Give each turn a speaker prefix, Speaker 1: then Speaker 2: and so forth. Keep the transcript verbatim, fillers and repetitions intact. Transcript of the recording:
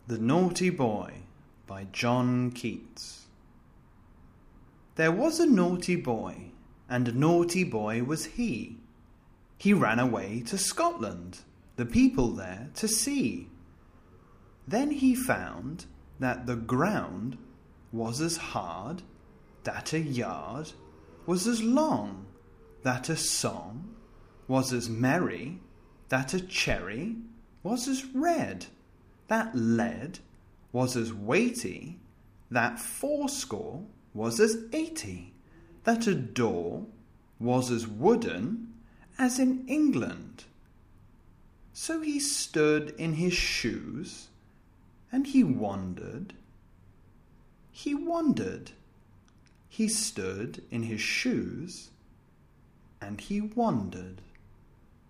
Speaker 1: The Naughty Boy by John Keats. There was a naughty boy, and a naughty boy was he. He ran away to Scotland, the people there to see. Then he found that the ground was as hard, that a yard was as long, that a song was as merry, that a cherry was as red, that lead was as weighty, that fourscore was as eighty, that a door was as wooden as in England. So he stood in his shoes, and he wondered. He wondered. He stood in his shoes, and he wondered.